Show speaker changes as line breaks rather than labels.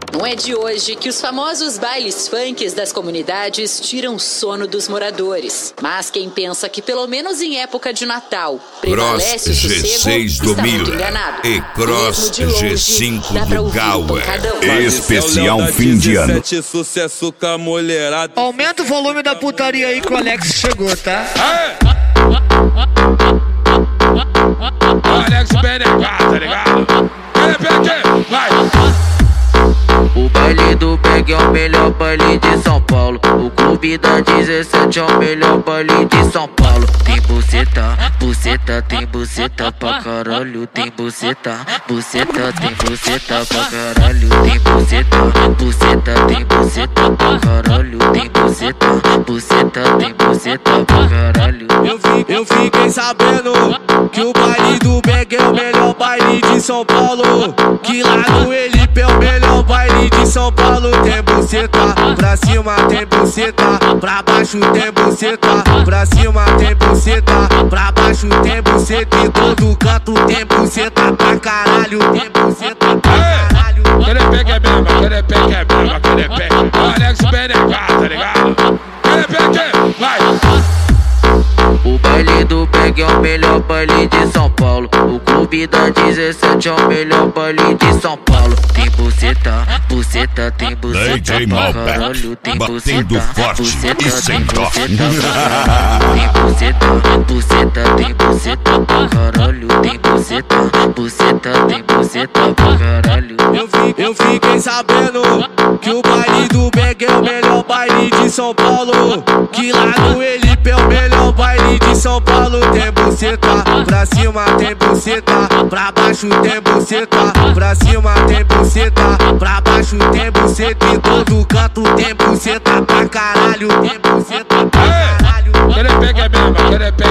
Não é de hoje que os famosos bailes funks das comunidades tiram o sono dos moradores. Mas quem pensa que pelo menos em época de Natal prevalece o sossego está muito enganado.
E Cross G5 do Gaua.
Especial fim de ano.
Sucesso com a mulherada.
Aumenta o volume da putaria aí que o Alex chegou, tá?
Alex BNK, tá ligado? Vai!
O baile do Bag é o melhor baile de São Paulo. O clube da 17 é o melhor baile de São Paulo. Tem buceta, buceta, tem buceta pra caralho. Tem buceta, buceta, tem buceta pra caralho. Tem buceta, buceta, tem buceta pra caralho. Tem buceta, buceta, tem buceta pra caralho.
Eu fiquei sabendo que o baile do Bag é o melhor baile de São Paulo. Que lá no Elipe é o melhor baile de São Paulo. Tem buceta, pra cima tem buceta, pra baixo tem buceta, pra cima tem buceta, pra baixo tem buceta, em todo canto tem buceta pra caralho. Tem buceta pra caralho. Querepeque é mesmo, querepeque é mesmo, querepeque. Alex BNK, tá ligado? Querepeque, vai!
O baile do Bag é o melhor baile de São Paulo. O clube da 17 é o melhor baile de São Paulo. Tem buceta, buceta, tem buceta pra caralho. Tem buceta, buceta, tem buceta pra caralho. Tem buceta, buceta, tem buceta pra caralho. Tem buceta, buceta, tem buceta pra caralho.
Eu fiquei sabendo que o baile do Bag é o melhor baile de São Paulo. Que lá no Elipe é o melhor baile de São Paulo. Tem buceta, pra cima tem buceta, pra baixo tem buceta, pra cima tem buceta, pra baixo tem buceta, em todo canto tem buceta pra caralho. Tem buceta pra caralho. Querepeque é mesmo, querepeque